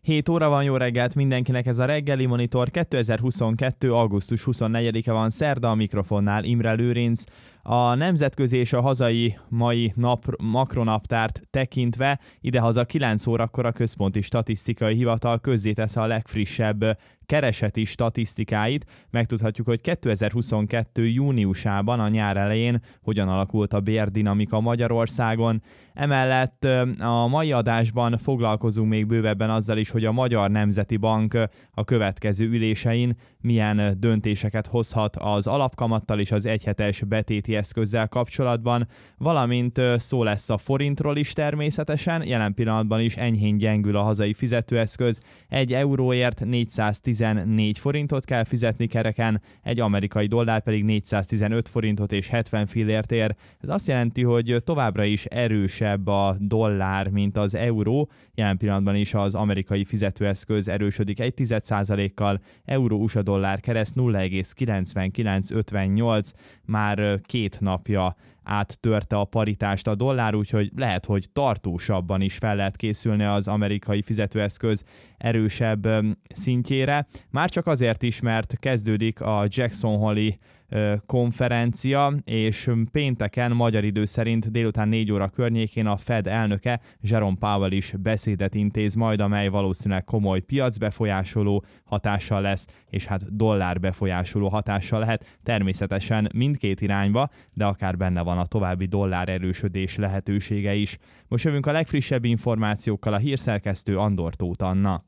7 óra van, jó reggelt mindenkinek, ez a Reggeli Monitor. 2022. augusztus 24-e van, szerda, a mikrofonnál Imre Lőrinc. A nemzetközi és a hazai mai makronaptárt tekintve idehaza 9 órakor a Központi Statisztikai Hivatal közzéteszi a legfrissebb kereseti statisztikáit. Megtudhatjuk, hogy 2022. júniusában, a nyár elején hogyan alakult a bérdinamika Magyarországon. Emellett a mai adásban foglalkozunk még bővebben azzal is, hogy a Magyar Nemzeti Bank a következő ülésein milyen döntéseket hozhat az alapkamattal és az egyhetes betéti eszközzel kapcsolatban, valamint szó lesz a forintról is természetesen. Jelen pillanatban is enyhén gyengül a hazai fizetőeszköz, 1 euróért 414 forintot kell fizetni kereken, egy amerikai dollár pedig 415 forintot és 70 fillért ér. Ez azt jelenti, hogy továbbra is erősebb a dollár, mint az euró. Jelen pillanatban is az amerikai fizetőeszköz erősödik 0,1%-kal, euró-USA dollár kereszt 0,9958, már 2 napja áttörte a paritást a dollár, úgyhogi lehet, hogy tartósabban is fel lehet készülni az amerikai fizetőeszköz erősebb szintjére. Már csak azért is, mert kezdődik a Jackson Hole-i konferencia, és pénteken magyar idő szerint délután 4 óra környékén a Fed elnöke, Jerome Powell is beszédet intéz majd, amely valószínűleg komoly piacbefolyásoló hatással lesz, és hát dollár befolyásoló hatással lehet, természetesen mindkét irányba, de akár benne van a további dollár erősödés lehetősége is. Most jövünk a legfrissebb információkkal, a hírszerkesztő Andor Tóth Anna.